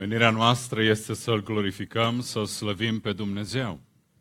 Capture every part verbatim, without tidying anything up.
Menirea noastră este să-L glorificăm, să-L slăvim pe Dumnezeu.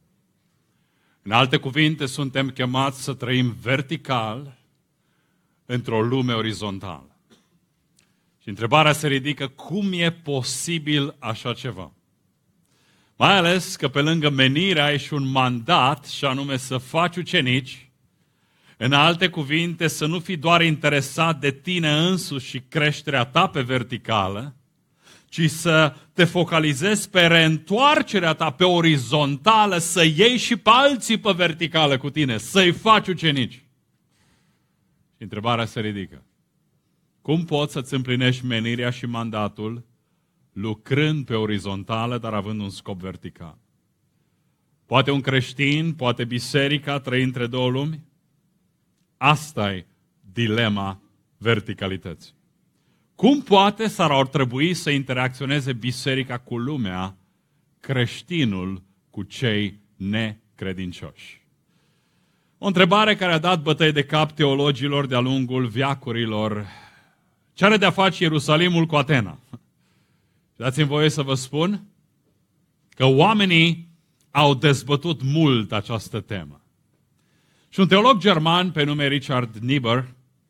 În alte cuvinte, suntem chemați să trăim vertical într-o lume orizontală. Și întrebarea se ridică, cum e posibil așa ceva? Mai ales că pe lângă menire ai și un mandat, și anume să faci ucenici. În alte cuvinte, să nu fii doar interesat de tine însuși și creșterea ta pe verticală, ci să te focalizezi pe reîntoarcerea ta pe orizontală, să iei și pe alții pe verticală cu tine, să-i faci ucenici. Și întrebarea se ridică. Cum poți să-ți împlinești menirea și mandatul lucrând pe orizontală, dar având un scop vertical? Poate un creștin, poate biserica trăi între două lumi? Asta e dilema verticalității. Cum poate sau ar trebui să interacționeze biserica cu lumea, creștinul cu cei necredincioși? O întrebare care a dat bătăi de cap teologilor de-a lungul veacurilor. Ce are de-a face Ierusalimul cu Atena? Dați-mi voie să vă spun că oamenii au dezbătut mult această temă. Și un teolog german pe nume Richard Niebuhr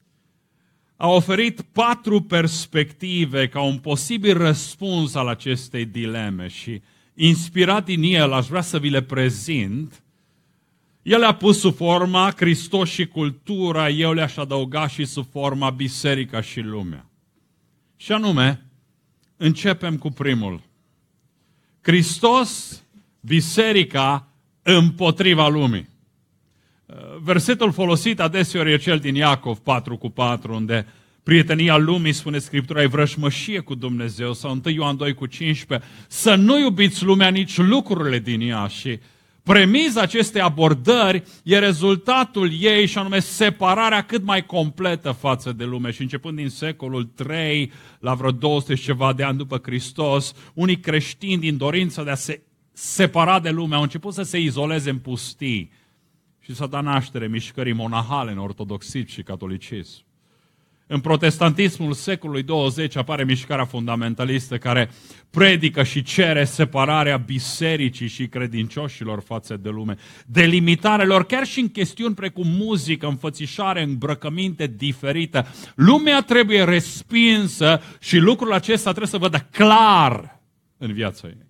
a oferit patru perspective ca un posibil răspuns al acestei dileme și, inspirat din el, aș vrea să vi le prezint. El le-a pus sub forma Hristos și cultura, eu le-aș adăuga și sub forma biserica și lumea. Și anume, începem cu primul. Hristos, biserica, împotriva lumii. Versetul folosit adeseori e cel din Iacov patru cu patru, unde prietenia lumii, spune Scriptura, e vrăjmășie cu Dumnezeu, sau întâi Ioan doi cu cincisprezece, să nu iubiți lumea, nici lucrurile din ea. Și premiza acestei abordări e rezultatul ei, și anume separarea cât mai completă față de lume. Și începând din secolul trei, la vreo două sute și ceva de ani după Hristos, unii creștini, din dorința de a se separa de lume, au început să se izoleze în pustii. Și s-a dat naștere mișcării monahale în ortodoxism și catolicism. În protestantismul secolului douăzeci apare mișcarea fundamentalistă care predică și cere separarea bisericii și credincioșilor față de lume. Delimitarea lor chiar și în chestiuni precum muzică, înfățișare, îmbrăcăminte diferită. Lumea trebuie respinsă și lucrul acesta trebuie să vădă clar în viața ei.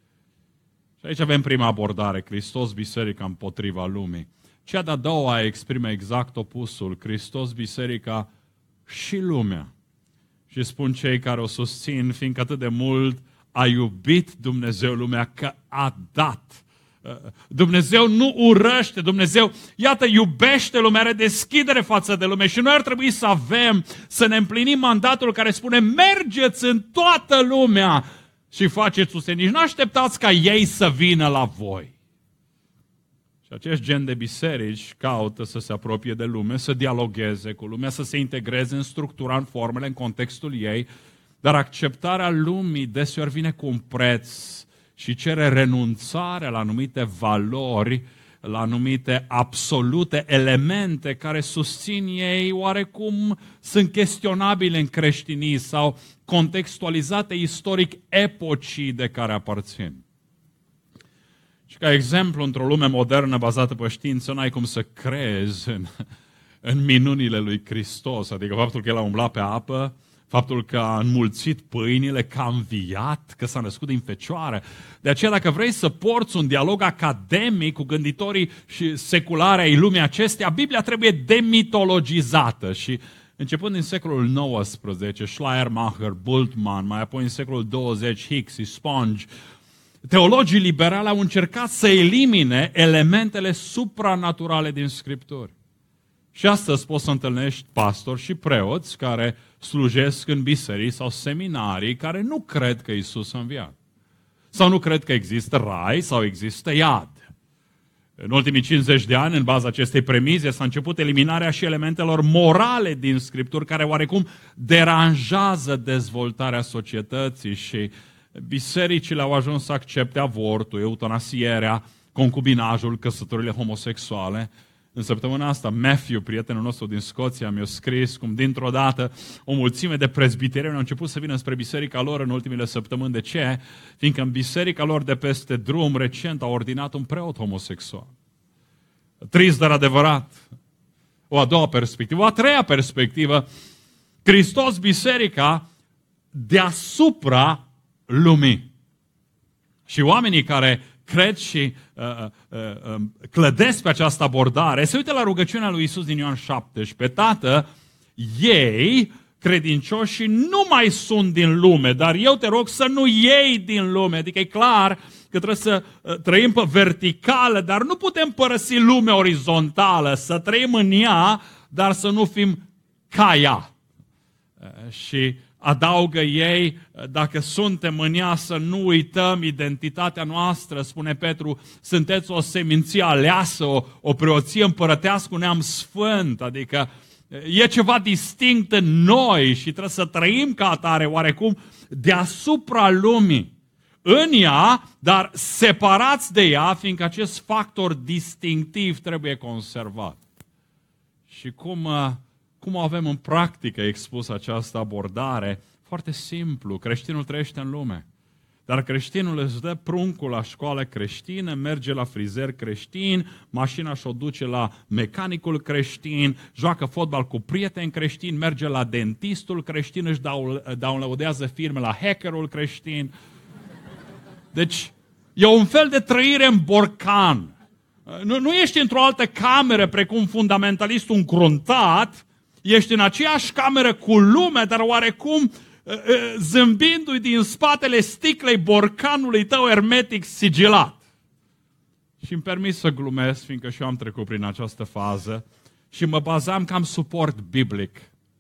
Și aici avem prima abordare, Hristos, biserica împotriva lumii. Cea de-a doua exprimă exact opusul, Hristos, biserica și lumea. Și spun cei care o susțin, fiindcă atât de mult a iubit Dumnezeu lumea, că a dat. Dumnezeu nu urăște, Dumnezeu, iată, iubește lumea, are deschidere față de lume și noi ar trebui să avem, să ne împlinim mandatul care spune, mergeți în toată lumea și faceți ucenici. Nu așteptați ca ei să vină la voi. Și acest gen de biserici caută să se apropie de lume, să dialogueze cu lumea, să se integreze în structura, în formele, în contextul ei, dar acceptarea lumii deseori vine cu un preț și cere renunțarea la anumite valori, la anumite absolute elemente care susțin ei oarecum sunt chestionabile în creștinism sau contextualizate istoric epocii de care aparțin. Și ca exemplu, într-o lume modernă bazată pe știință, n-ai cum să crezi în, în minunile lui Hristos, adică faptul că El a umblat pe apă, faptul că a înmulțit pâinile, că a înviat, că s-a născut din fecioară. De aceea, dacă vrei să porți un dialog academic cu gânditorii și seculare ai lumii acesteia, Biblia trebuie demitologizată. Și începând din secolul nouăsprezece, Schleiermacher, Bultmann, mai apoi în secolul douăzeci, Hicks și Sponge, teologii liberali au încercat să elimine elementele supranaturale din Scripturi. Și astăzi poți să întâlnești pastori și preoți care slujesc în biserici sau seminarii care nu cred că Iisus a înviat. Sau nu cred că există rai sau există iad. În ultimii cincizeci de ani, în baza acestei premize, s-a început eliminarea și elementelor morale din Scripturi care oarecum deranjează dezvoltarea societății și bisericile au ajuns să accepte avortul, eutanasierea, concubinajul, căsătorile homosexuale. În săptămâna asta, Matthew, prietenul nostru din Scoția, mi-a scris cum dintr-o dată o mulțime de prezbiterieni au început să vină spre biserica lor în ultimele săptămâni. De ce? Fiindcă în biserica lor de peste drum, recent, au ordinat un preot homosexual. Trist, dar adevărat. O a doua perspectivă. O a treia perspectivă. Hristos, biserica, deasupra lumii. Și oamenii care cred și uh, uh, uh, clădesc pe această abordare, se uită la rugăciunea lui Iisus din Ioan șaptesprezece. Tată, ei, credincioșii, nu mai sunt din lume, dar eu te rog să nu iei din lume. Adică e clar că trebuie să uh, trăim pe verticală, dar nu putem părăsi lumea orizontală, să trăim în ea, dar să nu fim ca ea. Uh, și adaugă ei, dacă suntem în ea, să nu uităm identitatea noastră, spune Petru, sunteți o seminție aleasă, o, o preoție împărătească, un neam sfânt, adică e ceva distinct în noi și trebuie să trăim ca atare, oarecum, deasupra lumii. În ea, dar separați de ea, fiindcă acest factor distinctiv trebuie conservat. Și cum... Cum avem în practică expus această abordare? Foarte simplu, creștinul trăiește în lume. Dar creștinul își dă pruncul la școală creștină, merge la frizer creștin, mașina și-o duce la mecanicul creștin, joacă fotbal cu prieteni creștini, merge la dentistul creștin, își downloadează filme la hackerul creștin. Deci, e un fel de trăire în borcan. Nu, nu ești într-o altă cameră precum fundamentalistul încruntat, ești în aceeași cameră cu lumea, dar oarecum zâmbindu-i din spatele sticlei borcanului tău hermetic sigilat. Și îmi permis să glumesc, fiindcă și eu am trecut prin această fază și mă bazam că am suport biblic.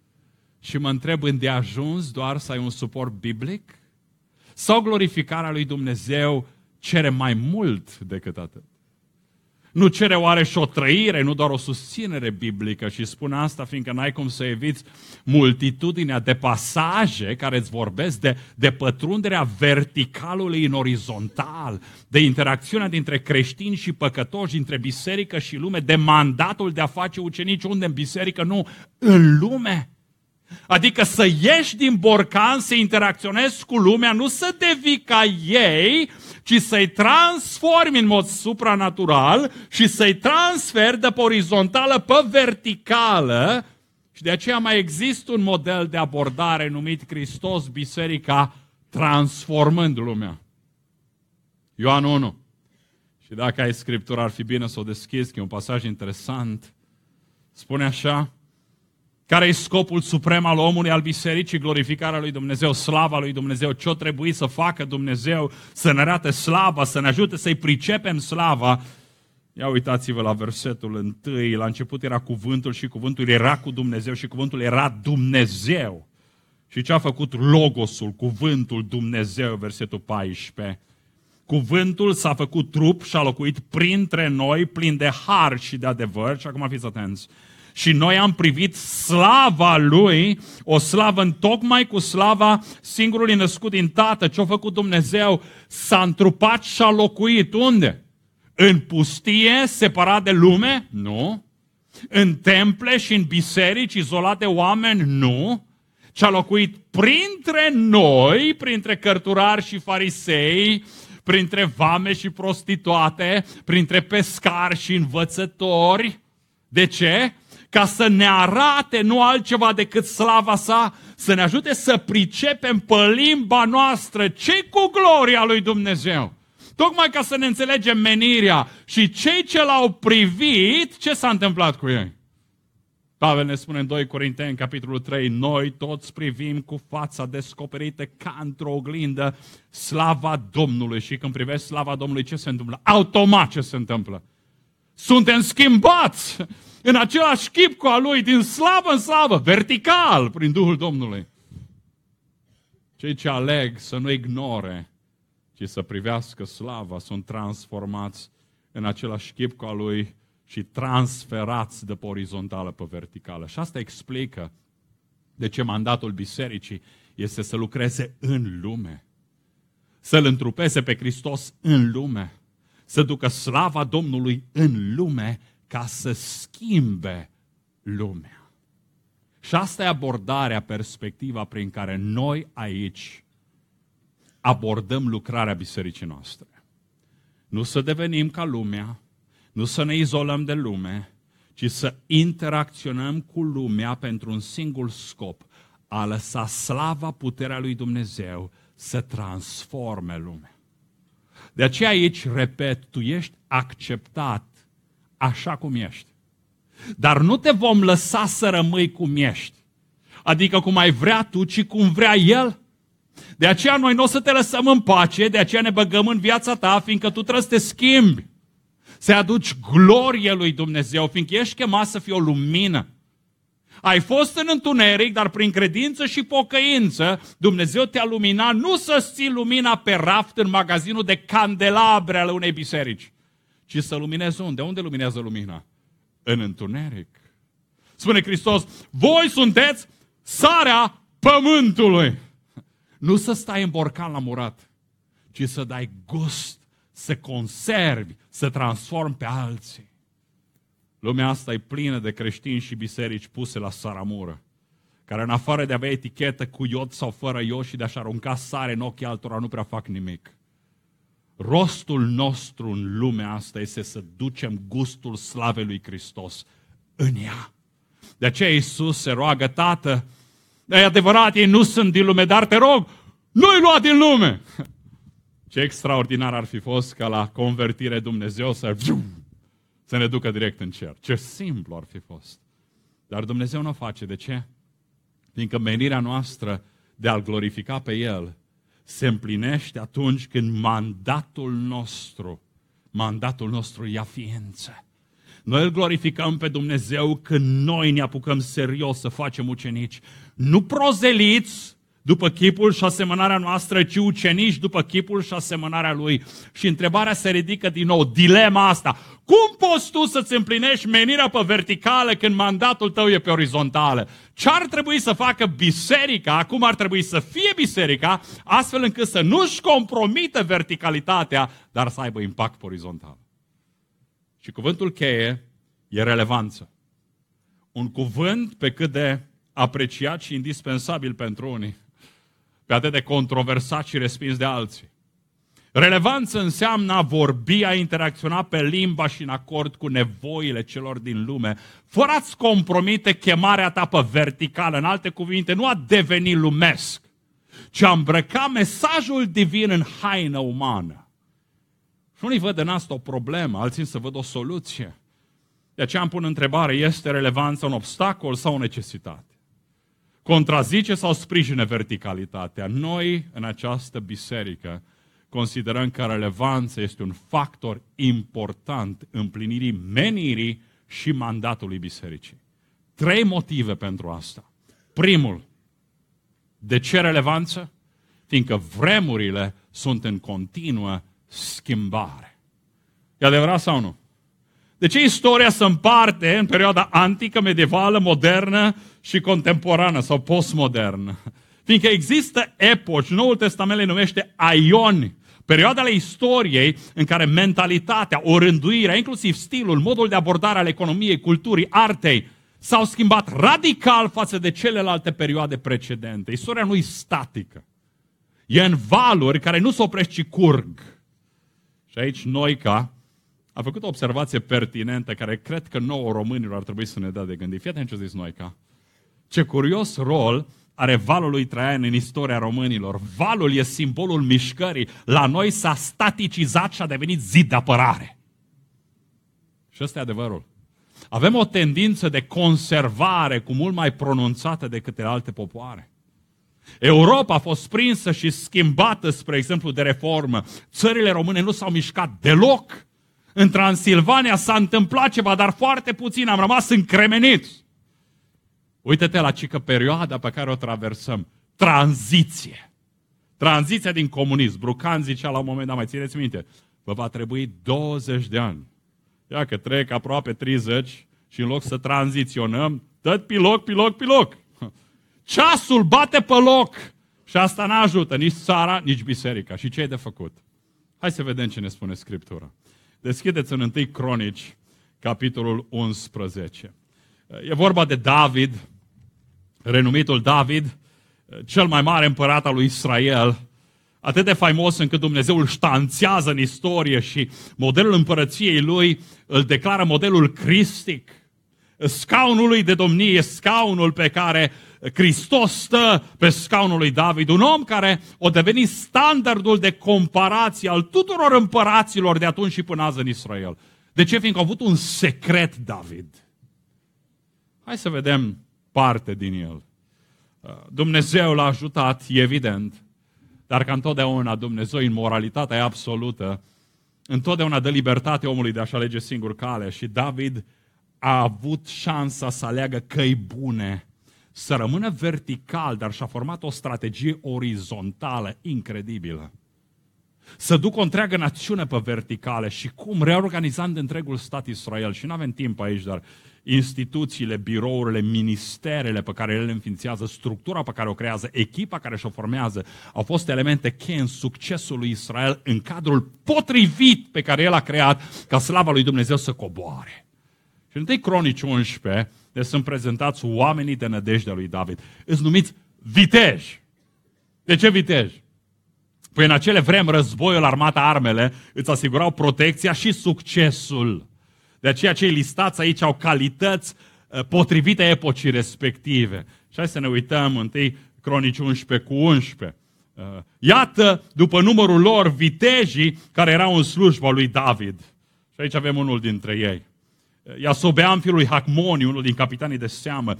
Și mă întreb, îndeajuns doar să ai un suport biblic? Sau glorificarea lui Dumnezeu cere mai mult decât atât? Nu cere oare și o trăire, nu doar o susținere biblică? Și spun asta fiindcă n-ai cum să eviți multitudinea de pasaje care îți vorbesc de, de pătrunderea verticalului în orizontal, de interacțiunea dintre creștini și păcătoși, dintre biserică și lume, de mandatul de a face ucenici unde în biserică, nu, în lume. Adică să ieși din borcan, să interacționezi cu lumea, nu să devii ca ei, ci să-i transformi în mod supranatural și să-i transferi de pe orizontală pe verticală. Și de aceea mai există un model de abordare numit Hristos, biserica, transformând lumea. Ioan unu. Și dacă ai Scriptură, ar fi bine să o deschizi, că e un pasaj interesant. Spune așa: care e scopul suprem al omului, al bisericii? Glorificarea lui Dumnezeu, slava lui Dumnezeu. Ce-o trebuie să facă Dumnezeu? Să ne arate slava, să ne ajute să-i pricepem slava. Ia uitați-vă la versetul întâi. La început era cuvântul și cuvântul era cu Dumnezeu și cuvântul era Dumnezeu. Și ce a făcut Logosul, cuvântul Dumnezeu, versetul paisprezece? Cuvântul s-a făcut trup și a locuit printre noi, plin de har și de adevăr. Și acum fiți atenți. Și noi am privit slava Lui, o slavă întocmai cu slava singurului născut din Tată. Ce-a făcut Dumnezeu? S-a întrupat și a locuit. Unde? În pustie, separat de lume? Nu. În temple și în biserici, izolat de oameni? Nu. Ce-a locuit printre noi, printre cărturari și farisei, printre vame și prostituate, printre pescari și învățători. De ce? Ca să ne arate nu altceva decât slava sa, să ne ajute să pricepem pe limba noastră ce cu gloria lui Dumnezeu. Tocmai ca să ne înțelegem menirea. Și cei ce l-au privit, ce s-a întâmplat cu ei? Pavel ne spune în doi Corinteni, capitolul trei, noi toți privim cu fața descoperită ca într-o oglindă slava Domnului. Și când privești slava Domnului, ce se întâmplă? Automat ce se întâmplă? Suntem schimbați în același chip cu a Lui, din slavă în slavă, vertical, prin Duhul Domnului. Cei ce aleg să nu ignore, ci să privească slava, sunt transformați în același chip cu a Lui și transferați de pe orizontală pe verticală. Și asta explică de ce mandatul bisericii este să lucreze în lume, să-L întrupeze pe Hristos în lume, să ducă slava Domnului în lume, ca să schimbe lumea. Și asta e abordarea, perspectiva prin care noi aici abordăm lucrarea bisericii noastre. Nu să devenim ca lumea, nu să ne izolăm de lume, ci să interacționăm cu lumea pentru un singur scop, a lăsa slava, puterea lui Dumnezeu să transforme lumea. De aceea aici, repet, tu ești acceptat așa cum ești. Dar nu te vom lăsa să rămâi cum ești. Adică cum ai vrea tu, ci cum vrea El. De aceea noi nu o să te lăsăm în pace, de aceea ne băgăm în viața ta, fiindcă tu trebuie să te schimbi. Să aduci glorie lui Dumnezeu, fiindcă ești chemat să fii o lumină. Ai fost în întuneric, dar prin credință și pocăință, Dumnezeu te-a luminat, nu să ții lumina pe raft în magazinul de candelabre ale unei biserici, ci să luminezi unde? Unde luminează lumina? În întuneric. Spune Hristos, voi sunteți sarea pământului. Nu să stai în borcan la murat, ci să dai gust, să conservi, să transformi pe alții. Lumea asta e plină de creștini și biserici puse la saramură, care în afară de a avea etichetă cu iod sau fără iod și de a-și arunca sare în ochii altora, nu prea fac nimic. Rostul nostru în lumea asta este să ducem gustul slavei lui Hristos în ea. De aceea Iisus se roagă, Tată, e adevărat, ei nu sunt din lume, dar te rog, nu-i lua din lume. Ce extraordinar ar fi fost ca la convertire Dumnezeu să, să ne ducă direct în cer. Ce simplu ar fi fost. Dar Dumnezeu nu o face. De ce? Fiindcă menirea noastră de a-L glorifica pe El se împlinește atunci când mandatul nostru, mandatul nostru ia ființă. Noi îl glorificăm pe Dumnezeu când noi ne apucăm serios să facem ucenici. Nu prozeliți după chipul și asemănarea noastră, ci ucenici după chipul și asemănarea Lui. Și întrebarea se ridică din nou, dilema asta. Cum poți tu să-ți împlinești menirea pe verticală când mandatul tău e pe orizontală? Ce ar trebui să facă biserica, cum ar trebui să fie biserica, astfel încât să nu-și compromită verticalitatea, dar să aibă impact pe orizontal? Și cuvântul cheie e relevanță. Un cuvânt pe cât de apreciat și indispensabil pentru unii, pe atât de controversat și respins de alții. Relevanță înseamnă a vorbi, a interacționa pe limba și în acord cu nevoile celor din lume, fără a-ți compromite chemarea ta pe verticală, în alte cuvinte, nu a deveni lumesc, ci a îmbrăca mesajul divin în haină umană. Și unii văd în asta o problemă, alții să văd o soluție. De aceea îmi pun întrebare, este relevanța un obstacol sau o necesitate? Contrazice sau sprijină verticalitatea? Noi, în această biserică, considerăm că relevanța este un factor important împlinirii menirii și mandatului bisericii. Trei motive pentru asta. Primul, de ce relevanță? Fiindcă vremurile sunt în continuă schimbare. E adevărat sau nu? De ce istoria se împarte în perioada antică, medievală, modernă și contemporană sau postmodernă? Fiindcă există epoci, Noul Testament le numește aioni, perioada ale istoriei în care mentalitatea, o rânduire, inclusiv stilul, modul de abordare al economiei, culturii, artei, s-au schimbat radical față de celelalte perioade precedente. Istoria nu e statică. E în valuri care nu se opresc, ci curg. Și aici Noica a făcut o observație pertinentă care cred că nouă românilor ar trebui să ne dea de gândit. Fii atent ce a zis Noica. Ce curios rol are valul lui Traian în istoria românilor. Valul e simbolul mișcării. La noi s-a staticizat și a devenit zid de apărare. Și ăsta e adevărul. Avem o tendință de conservare cu mult mai pronunțată decât alte popoare. Europa a fost prinsă și schimbată, spre exemplu, de reformă. Țările române nu s-au mișcat deloc. În Transilvania s-a întâmplat ceva, dar foarte puțin. Am rămas încremeniți. Uită-te la cică perioada pe care o traversăm. Tranziție. Tranziția din comunism. Brucan zicea la un moment dat, mai țineți minte, vă va trebui douăzeci de ani. Ia că trec aproape treizeci și în loc să tranziționăm, tot pe loc, pe loc, pe loc. Ceasul bate pe loc și asta nu ajută nici țara, nici biserica. Și ce e de făcut? Hai să vedem ce ne spune Scriptura. Deschideți în întâi Cronici, capitolul unsprezece. E vorba de David, renumitul David, cel mai mare împărat al lui Israel, atât de faimos încât Dumnezeu îl ștanțează în istorie și modelul împărăției lui îl declară modelul cristic. Scaunul lui de domnie, scaunul pe care Hristos stă pe scaunul lui David, un om care a devenit standardul de comparație al tuturor împăraților de atunci și până azi în Israel. De ce? Fiindcă a avut un secret David. Hai să vedem parte din el. Dumnezeu l-a ajutat, evident, dar ca întotdeauna Dumnezeu, în moralitatea e absolută, întotdeauna dă libertate omului de a-și alege singur calea și David a avut șansa să aleagă căi bune, să rămână vertical, dar și-a format o strategie orizontală incredibilă. Să ducă o întreagă națiune pe verticale și cum, reorganizând întregul stat Israel. Și nu avem timp aici, dar instituțiile, birourile, ministerele pe care ele le înființează, structura pe care o creează, echipa care și-o formează, au fost elemente cheie în succesul lui Israel în cadrul potrivit pe care el a creat ca slava lui Dumnezeu să coboare. Și în întâi Cronici unsprezece, de sunt prezentați oamenii de nădejdea lui David. Îți numiți viteji. De ce viteji? Păi în acele vremi războiul, armata, armele îți asigurau protecția și succesul. De aceea cei listați aici au calități potrivite epocii respective. Și hai să ne uităm întâi Cronici unsprezece cu unsprezece. Iată, după numărul lor, vitejii care erau în slujba lui David. Și aici avem unul dintre ei. Iasobeam, fiul lui Hacmoni, unul din capitanii de seamă,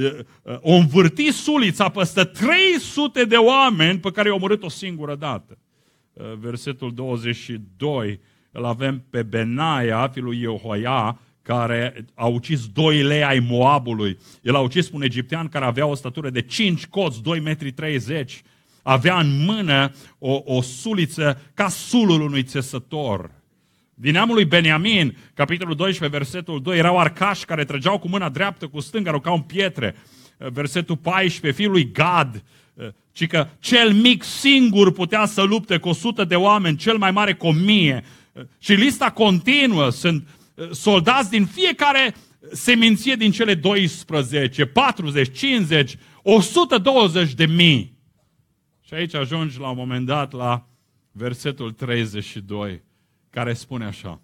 o învârti sulița peste trei sute de oameni pe care i-au omorât o singură dată. Versetul douăzeci și doi, îl avem pe Benaia, fiul lui Iehoia, care a ucis doi lei ai Moabului. El a ucis un egiptean care avea o statură de cinci coți, doi metri treizeci. Avea în mână o, o suliță ca sulul unui țesător. Din neamul lui Beniamin, capitolul doisprezece, versetul doi, erau arcași care trăgeau cu mâna dreaptă, cu stânga, aruncau în pietre. Versetul paisprezece, fiul lui Gad, ci că cel mic singur putea să lupte cu o sută de oameni, cel mai mare cu o mie. Și lista continuă, sunt soldați din fiecare seminție din cele doisprezece, patruzeci, cincizeci, o sută douăzeci de mii. Și aici ajungi la un moment dat la versetul treizeci și doi, care spune așa: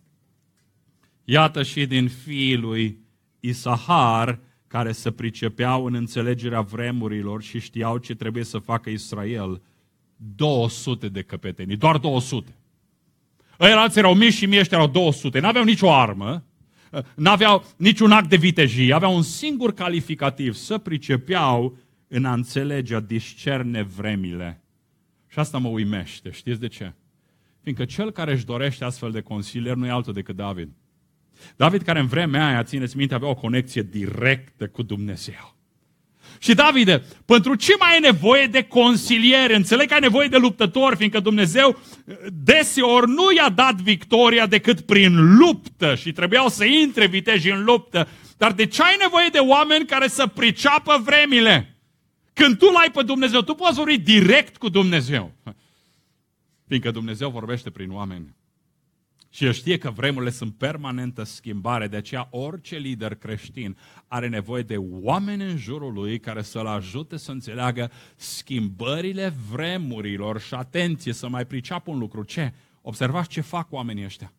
iată și din fiii lui Isahar, care se pricepeau în înțelegerea vremurilor și știau ce trebuie să facă Israel, două sute de căpetenii, doar două sute. Ăia alții erau mii și mii, ăștia erau două sute, n-aveau nicio armă, n-aveau niciun act de vitejie, aveau un singur calificativ: să pricepeau în a înțelege, a discerne vremile. Și asta mă uimește, știți de ce? Fiindcă cel care își dorește astfel de consilier nu e altul decât David. David, care în vremea aia, țineți minte, avea o conexie directă cu Dumnezeu. Și Davide, pentru ce mai ai nevoie de consilieri? Înțeleg că ai nevoie de luptători, fiindcă Dumnezeu deseori nu i-a dat victoria decât prin luptă și trebuiau să intre viteji în luptă. Dar de ce ai nevoie de oameni care să priceapă vremile? Când tu l-ai pe Dumnezeu, tu poți vorbi direct cu Dumnezeu. Fiindcă Dumnezeu vorbește prin oameni. Și el știe că vremurile sunt permanentă schimbare, de aceea orice lider creștin are nevoie de oameni în jurul lui care să-l ajute să înțeleagă schimbările vremurilor și atenție să mai priceapă un lucru. Ce? Observați ce fac oamenii ăștia.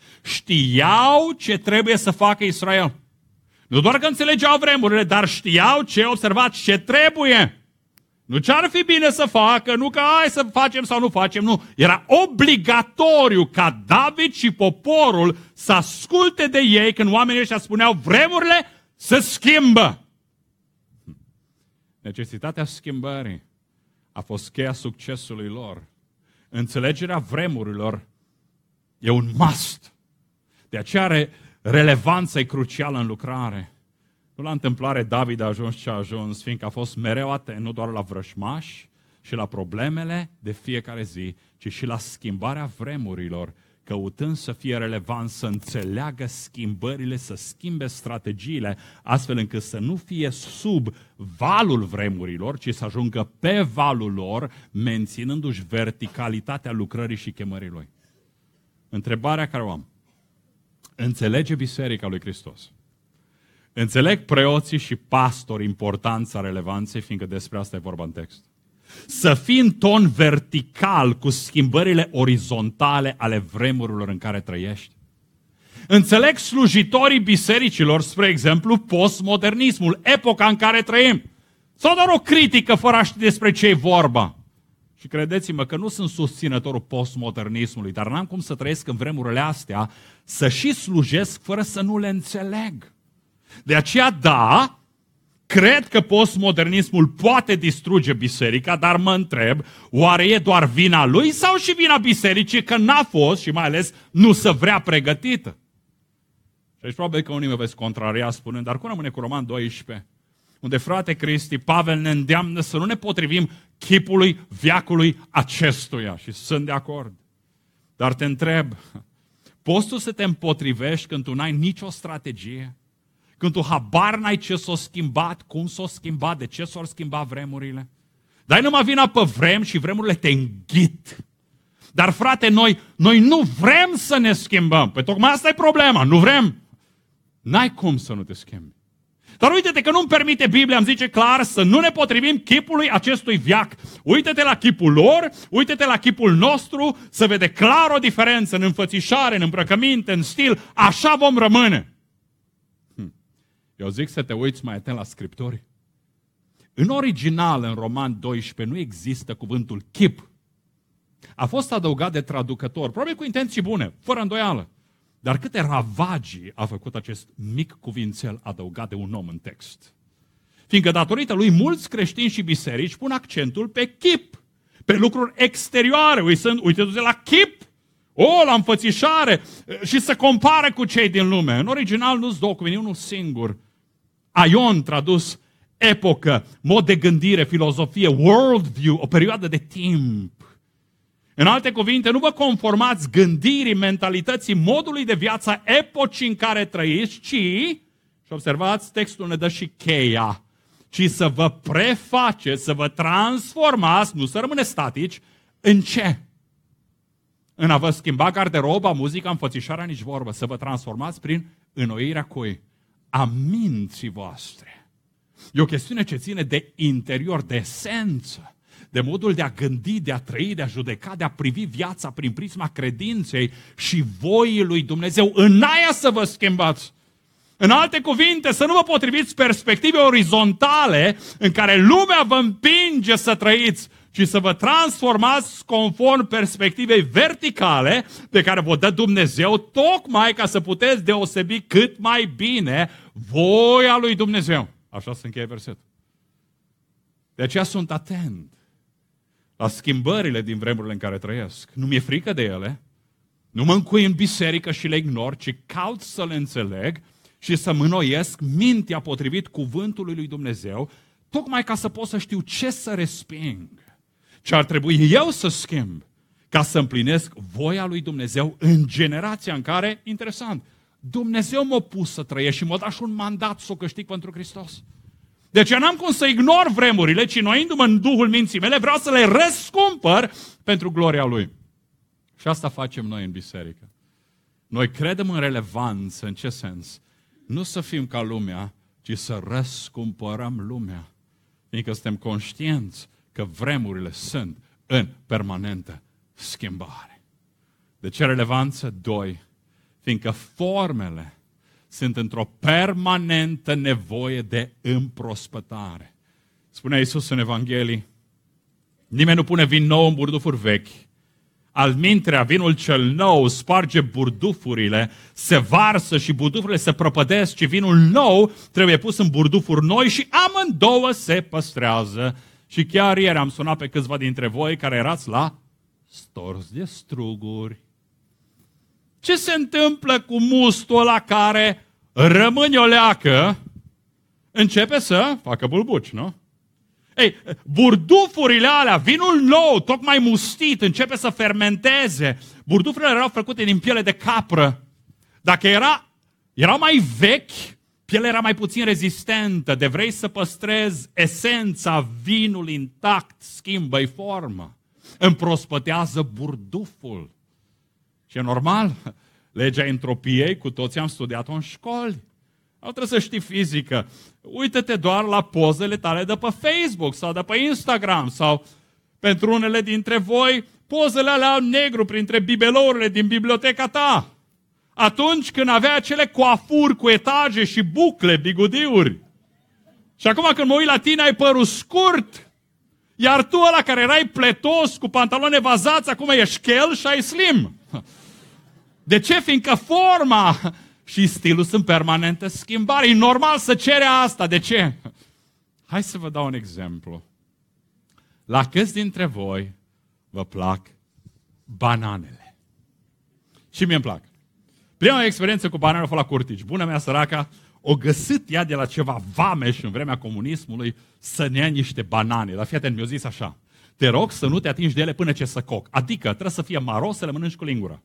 Știau ce trebuie să facă Israel. Nu doar că înțelegeau vremurile, dar știau ce, observați, ce trebuie. Nu ce-ar fi bine să facă, nu că hai să facem sau nu facem, nu. Era obligatoriu ca David și poporul să asculte de ei când oamenii ăștia spuneau vremurile se schimbă. Necesitatea schimbării a fost cheia succesului lor. Înțelegerea vremurilor e un must. De aceea are relevanță crucială în lucrare. Nu la întâmplare David a ajuns ce a ajuns, fiindcă a fost mereu atent nu doar la vrăjmași și la problemele de fiecare zi, ci și la schimbarea vremurilor, căutând să fie relevant, să înțeleagă schimbările, să schimbe strategiile, astfel încât să nu fie sub valul vremurilor, ci să ajungă pe valul lor, menținându-și verticalitatea lucrării și chemării lui. Întrebarea care o am: Înțelege Biserica lui Hristos. Înțeleg preoții și pastori importanța relevanței, fiindcă despre asta e vorba în text. Să fii în ton vertical cu schimbările orizontale ale vremurilor în care trăiești. Înțeleg slujitorii bisericilor, spre exemplu, postmodernismul, epoca în care trăim. Sau doar o critică fără a ști despre ce e vorba. Și credeți-mă că nu sunt susținătorul postmodernismului, dar n-am cum să trăiesc în vremurile astea, să și slujesc fără să nu le înțeleg. De aceea, da, cred că postmodernismul poate distruge biserica, dar mă întreb, oare e doar vina lui sau și vina bisericii că n-a fost și mai ales nu se vrea pregătită? Și aici probabil că unii mă veți contraria spunând, dar cum rămâne cu Roman doisprezece? Unde, frate Cristi, Pavel ne îndeamnă să nu ne potrivim chipului veacului acestuia. Și sunt de acord. Dar te întreb, poți tu să te împotrivești când tu n-ai nicio strategie? Când tu habar n-ai ce s-a schimbat, cum s-a schimbat, de ce s-au schimbat vremurile? Dai numai vina pe vrem și vremurile te înghit. Dar frate, noi, noi nu vrem să ne schimbăm. Păi tocmai asta e problema, nu vrem. N-ai cum să nu te schimbi. Dar uite-te că nu-mi permite Biblia, îmi zice clar, să nu ne potrivim chipului acestui veac. Uite-te la chipul lor, uite-te la chipul nostru, să vede clar o diferență în înfățișare, în îmbrăcăminte, în stil. Așa vom rămâne. Hm. Eu zic să te uiți mai atent la Scripturi. În original, în Roman doisprezece, nu există cuvântul chip. A fost adăugat de traducător, probabil cu intenții bune, fără îndoială. Dar câte ravagii a făcut acest mic cuvințel adăugat de un om în text? Fiindcă datorită lui mulți creștini și biserici pun accentul pe chip, pe lucruri exterioare, uite-te la chip, o, la înfățișare și se compară cu cei din lume. În original nu-s două cuvinte, unul singur. Aion tradus epocă, mod de gândire, filozofie, worldview, o perioadă de timp. În alte cuvinte, nu vă conformați gândirii, mentalității, modului de viață a epocii în care trăiți, ci, și observați, textul ne dă și cheia, ci să vă prefaceți, să vă transformați, nu să rămâneți statici, în ce? În a vă schimba garderoba, muzica, înfățișarea, nici vorbă, să vă transformați prin înnoirea cui? A minții voastre. E o chestiune ce ține de interior, de esență. De modul de a gândi, de a trăi, de a judeca, de a privi viața prin prisma credinței și voii lui Dumnezeu. În aia să vă schimbați. În alte cuvinte, să nu vă potriviți perspective orizontale în care lumea vă împinge să trăiți, ci să vă transformați conform perspectivei verticale pe care vă dă Dumnezeu, tocmai ca să puteți deosebi cât mai bine voia lui Dumnezeu. Așa se încheie versetul. De aceea sunt atent la schimbările din vremurile în care trăiesc. Nu mi-e frică de ele, nu mă încui în biserică și le ignor, ci caut să le înțeleg și să mă înnoiesc mintea potrivit cuvântului lui Dumnezeu, tocmai ca să pot să știu ce să resping, ce ar trebui eu să schimb, ca să împlinesc voia lui Dumnezeu în generația în care, interesant, Dumnezeu m-a pus să trăiesc și m-a dat și un mandat să o câștig pentru Hristos. De aceea n-am cum să ignor vremurile, ci noiindu-mă în Duhul minții mele, vreau să le răscumpăr pentru gloria Lui. Și asta facem noi în biserică. Noi credem în relevanță, în ce sens? Nu să fim ca lumea, ci să răscumpărăm lumea. Fiindcă suntem conștienți că vremurile sunt în permanentă schimbare. De ce relevanță? Doi. Fiindcă formele sunt într-o permanentă nevoie de împrospătare. Spunea Iisus în Evanghelii, nimeni nu pune vin nou în burdufuri vechi. Almintrea, vinul cel nou sparge burdufurile, se varsă și burdufurile se prăpădesc, ci vinul nou trebuie pus în burdufuri noi și amândouă se păstrează. Și chiar ieri am sunat pe câțiva dintre voi care erați la stors de struguri. Ce se întâmplă cu mustul ăla care rămâne o leacă, începe să facă bulbuci, nu? Ei, burdufurile alea, vinul nou, tocmai mustit, începe să fermenteze. Burdufurile erau făcute din piele de capră. Dacă era, erau mai vechi, pielea era mai puțin rezistentă. De vrei să păstrezi esența vinului intact, schimbă-i formă. Împrospătează burduful. Și e normal, Legea entropiei, cu toții am studiat-o în școli. Nu trebuie să știi fizică. Uită-te doar la pozele tale de pe Facebook sau de pe Instagram sau pentru unele dintre voi, pozele alea au negru printre bibelourile din biblioteca ta. Atunci când avea acele coafuri cu etaje și bucle, bigudiuri. Și acum când mă uit la tine, ai părul scurt, iar tu ăla care erai pletos cu pantaloni evazați, acum ești chel și ai slim. De ce? Fiindcă forma și stilul sunt permanentă schimbare. E normal să cere asta. De ce? Hai să vă dau un exemplu. La câți dintre voi vă plac bananele? Și mie îmi plac. Prima experiență cu banane a fost la Curtici. Bună mea săraca, o găsit ea de la ceva vameș în vremea comunismului să ne ia niște banane. Dar fii atent, mi-a zis așa: te rog să nu te atingi de ele până ce să coc. Adică trebuie să fie maros să le mănânci cu lingura.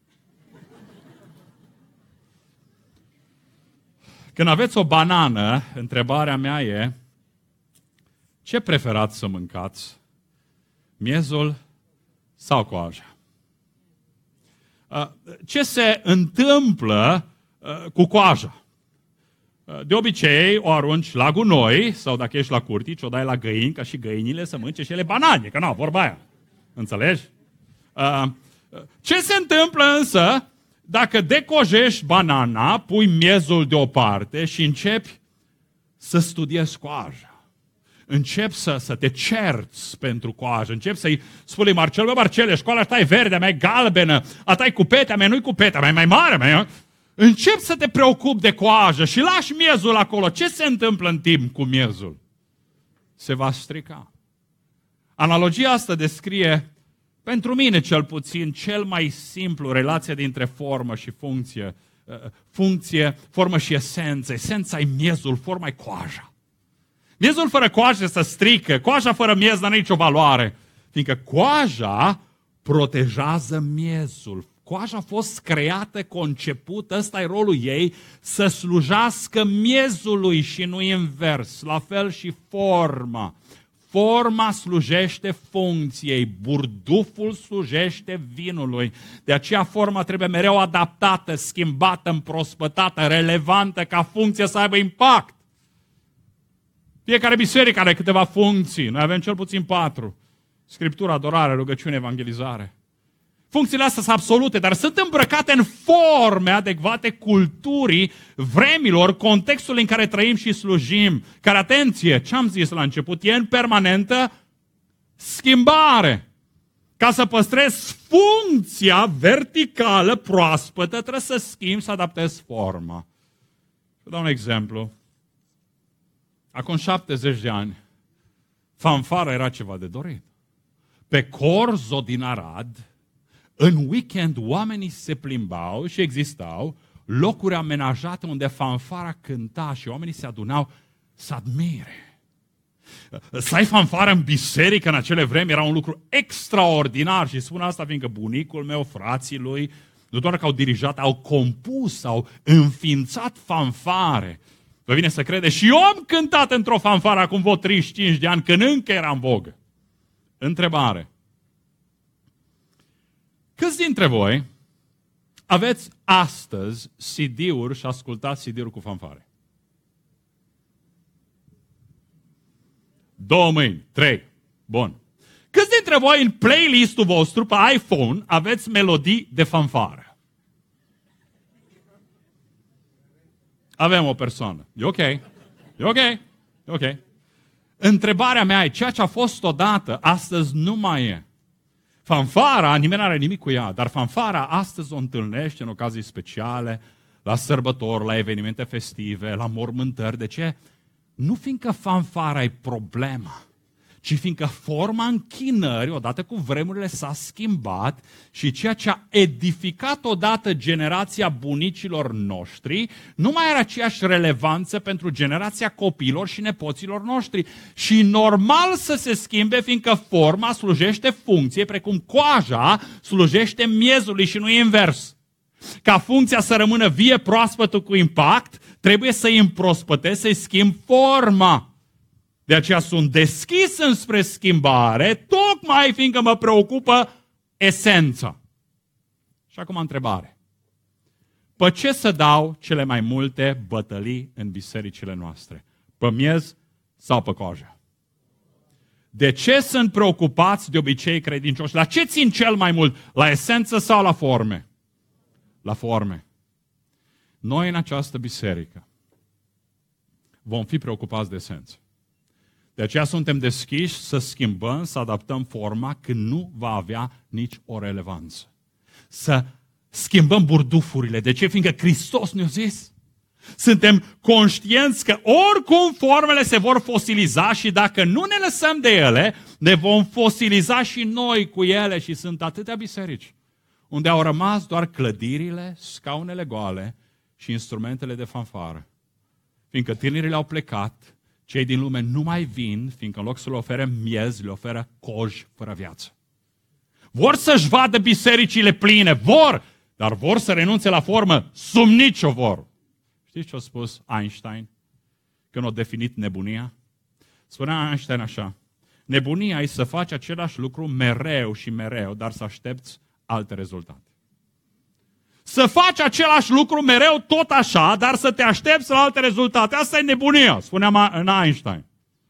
Când aveți o banană, întrebarea mea e: ce preferați să mâncați? Miezul sau coaja? Ce se întâmplă cu coaja? De obicei o arunci la gunoi sau dacă ești la Curtici, o dai la găini ca și găinile să mănânce și ele banane, că nu, vorba aia. Înțelegi? Ce se întâmplă însă dacă decojești banana, pui miezul deoparte și începi să studiezi coaja? Începi să, să te cerți pentru coajă, începi să-i spui Marcel: bă, Marcele, școala ta e verde, a mea e galbenă, a ta e cupetea, a mea nu-i cupetea, a mea e mai mare, mea. Începi să te preocupi de coajă și lași miezul acolo. Ce se întâmplă în timp cu miezul? Se va strica. Analogia asta descrie, pentru mine cel puțin, cel mai simplu relația dintre formă și funcție. Funcție, formă și esență. Esența e miezul, forma e coaja. Miezul fără coajă se strică, coaja fără miez n-are nicio valoare. Fiindcă coaja protejează miezul. Coaja a fost creată, concepută, ăsta e rolul ei, să slujească miezului și nu invers. La fel și forma. Forma slujește funcției, burduful slujește vinului. De aceea forma trebuie mereu adaptată, schimbată, împrospătată, relevantă, ca funcție să aibă impact. Fiecare biserică are câteva funcții. Noi avem cel puțin patru. Scriptură, adorare, rugăciune, evangelizare. Funcțiile astea sunt absolute, dar sunt îmbrăcate în forme adecvate culturii, vremilor, contextului în care trăim și slujim. Care, atenție, ce am zis la început, e în permanentă schimbare. Ca să păstrezi funcția verticală, proaspătă, trebuie să schimbi, să adaptezi forma. Vă dau un exemplu. Acum șaptezeci de ani, fanfara era ceva de dorit. Pe Corzo din Arad, în weekend, oamenii se plimbau și existau locuri amenajate unde fanfara cânta și oamenii se adunau să admire. Să ai fanfară în biserică în acele vremi era un lucru extraordinar și spun asta fiindcă bunicul meu, frații lui, nu doar că au dirijat, au compus, au înființat fanfare. Vă vine să crede? Și eu am cântat într-o fanfară acum vreo treizeci și cinci de ani, când încă era în vogă. Întrebare. Câți dintre voi aveți astăzi C D-uri și ascultați C D-uri cu fanfare? Două mâini, trei. Bun. Câți dintre voi în playlist-ul vostru pe iPhone aveți melodii de fanfară? Avem o persoană. E ok. E ok. E ok. Întrebarea mea e, ceea ce a fost odată, astăzi nu mai e. Fanfara, nimeni nu are nimic cu ea, dar fanfara astăzi o întâlnește în ocazii speciale, la sărbători, la evenimente festive, la mormântări. De ce? Nu fiindcă fanfara e problema, ci fiindcă forma închinării, odată cu vremurile, s-a schimbat și ceea ce a edificat odată generația bunicilor noștri nu mai are aceeași relevanță pentru generația copiilor și nepoților noștri. Și normal să se schimbe, fiindcă forma slujește funcție, precum coaja slujește miezului și nu invers. Ca funcția să rămână vie, proaspătă, cu impact, trebuie să-i împrospătezi, să-i schimb forma. De aceea sunt deschis înspre schimbare, tocmai fiindcă mă preocupă esența. Și acum întrebare. Pe ce să dau cele mai multe bătălii în bisericile noastre? Pe miez sau pe coajă? De ce sunt preocupați de obicei credincioși? La ce țin cel mai mult? La esență sau la forme? La forme. Noi în această biserică vom fi preocupați de esență. De aceea suntem deschiși să schimbăm, să adaptăm forma când nu va avea nici o relevanță. Să schimbăm burdufurile. De ce? Fiindcă Hristos ne-a zis. Suntem conștienți că oricum formele se vor fosiliza și dacă nu ne lăsăm de ele, ne vom fosiliza și noi cu ele și sunt atâtea biserici unde au rămas doar clădirile, scaunele goale și instrumentele de fanfară. Fiindcă tinerii au plecat, cei din lume nu mai vin, fiindcă în loc să le ofere miez, le oferă coji fără viață. Vor să-și vadă bisericile pline, vor, dar vor să renunțe la formă, sub nicio vor. Știți ce a spus Einstein când a definit nebunia? Spunea Einstein așa: nebunia e să faci același lucru mereu și mereu, dar să aștepți alte rezultate. Să faci același lucru mereu tot așa, dar să te aștepți la alte rezultate. Asta e nebunia, spunea în Einstein.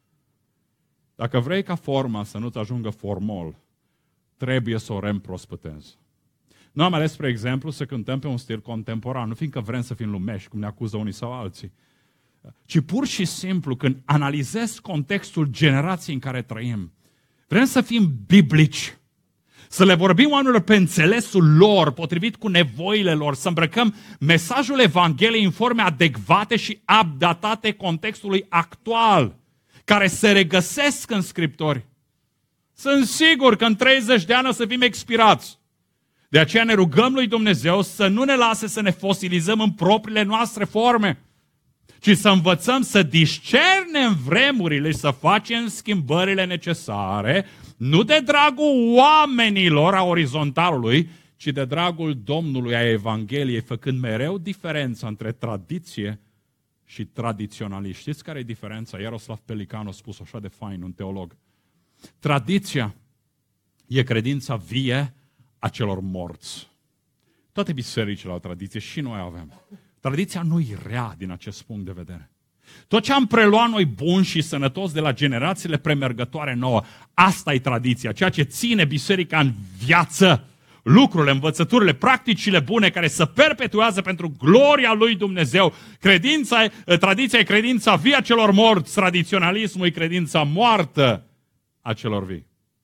Dacă vrei ca forma să nu-ți ajungă formol, trebuie să o reîmprospătezi. Noi am ales, spre exemplu, să cântăm pe un stil contemporan, nu fiindcă vrem să fim lumești, cum ne acuză unii sau alții, ci pur și simplu, când analizezi contextul generației în care trăim, vrem să fim biblici, să le vorbim oamenilor pe înțelesul lor, potrivit cu nevoile lor, să îmbrăcăm mesajul Evangheliei în forme adecvate și updatate contextului actual, care se regăsesc în Scripturi. Sunt sigur că în treizeci de ani o să fim expirați. De aceea ne rugăm lui Dumnezeu să nu ne lase să ne fosilizăm în propriile noastre forme, ci să învățăm să discernem vremurile și să facem schimbările necesare, nu de dragul oamenilor, a orizontalului, ci de dragul Domnului, a Evangheliei, făcând mereu diferența între tradiție și tradiționaliști. Știți care e diferența? Iaroslav Pelicanu a spus așa de fain, un teolog. Tradiția e credința vie a celor morți. Toate bisericile au tradiție și noi avem. Tradiția nu e rea din acest punct de vedere. Tot ce am preluat noi bun și sănătos de la generațiile premergătoare nouă, asta e tradiția, ceea ce ține biserica în viață, lucrurile, învățăturile, practicile bune care se perpetuează pentru gloria lui Dumnezeu. Credința, tradiția e credința vie a celor morți, tradiționalismul e credința moartă a celor vii.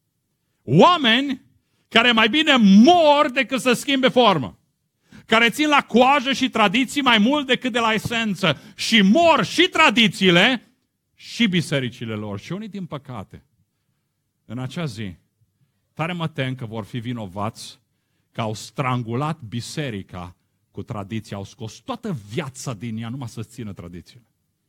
Oameni care mai bine mor decât să schimbe formă, care țin la coajă și tradiții mai mult decât de la esență și mor și tradițiile și bisericile lor. Și unii, din păcate, în acea zi, tare mă tem că vor fi vinovați că au strangulat biserica cu tradiția, au scos toată viața din ea numai să țină tradițiile.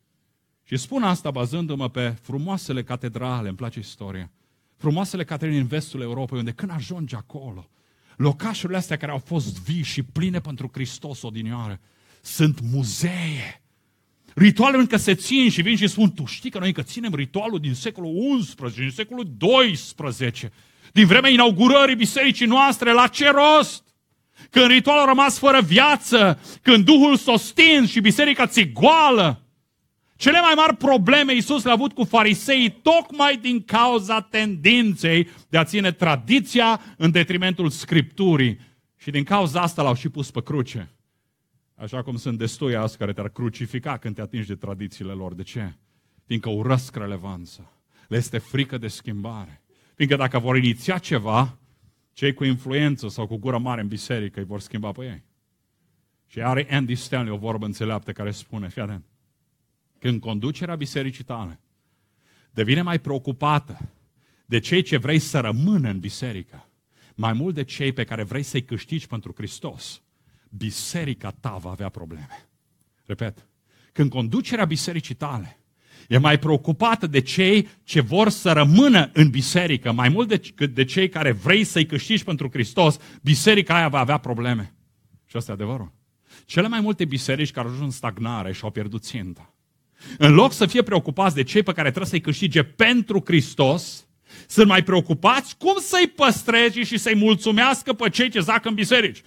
Și spun asta bazându-mă pe frumoasele catedrale, îmi place istoria, frumoasele catedrale în vestul Europei, unde când ajungi acolo, locașurile astea care au fost vii și pline pentru Hristos odinioară, sunt muzee. Ritualele încă se țin și vin și spun, tu știi că noi încă ținem ritualul din secolul unsprezece, din secolul doisprezece, din vremea inaugurării bisericii noastre, la ce rost? Când ritualul a rămas fără viață, când Duhul s-o stins și biserica ți goală. Cele mai mari probleme Iisus le-a avut cu fariseii tocmai din cauza tendinței de a ține tradiția în detrimentul Scripturii. Și din cauza asta l-au și pus pe cruce. Așa cum sunt destui azi care te-ar crucifica când te atingi de tradițiile lor. De ce? Fiindcă urăsc relevanța. Le este frică de schimbare. Fiindcă dacă vor iniția ceva, cei cu influență sau cu gură mare în biserică îi vor schimba pe ei. Și are Andy Stanley o vorbă înțeleaptă care spune, fii atent, când conducerea bisericii tale devine mai preocupată de cei ce vrei să rămână în biserică, mai mult de cei pe care vrei să-i câștigi pentru Hristos, biserica ta va avea probleme. Repet, când conducerea bisericii tale e mai preocupată de cei ce vor să rămână în biserică, mai mult decât de cei care vrei să-i câștigi pentru Hristos, biserica aia va avea probleme. Și asta e adevărul. Cele mai multe biserici care au ajuns în stagnare și au pierdut ținta, în loc să fie preocupați de cei pe care trebuie să-i câștige pentru Hristos, sunt mai preocupați cum să-i păstreze și să-i mulțumească pe cei ce zac în biserici.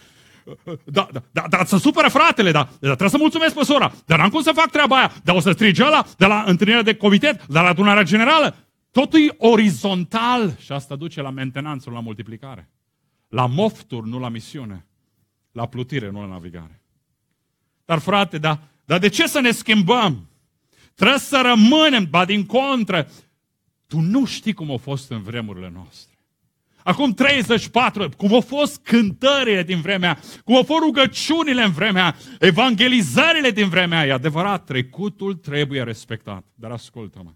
da, da, da, da, să supără fratele, da, da, trebuie să mulțumesc pe sora, dar n-am cum să fac treaba aia, dar o să strige ăla de la întâlnirea de comitet, de la adunarea generală. Totul e orizontal și asta duce la mentenanță, la multiplicare. La mofturi, nu la misiune. La plutire, nu la navigare. Dar frate, da, dar de ce să ne schimbăm? Trebuie să rămânem, ba din contră. Tu nu știi cum au fost în vremurile noastre. Acum treizeci și patru, cum au fost cântările din vremea, cum au fost rugăciunile în vremea, evangelizările din vremea, e adevărat, trecutul trebuie respectat. Dar ascultă-mă.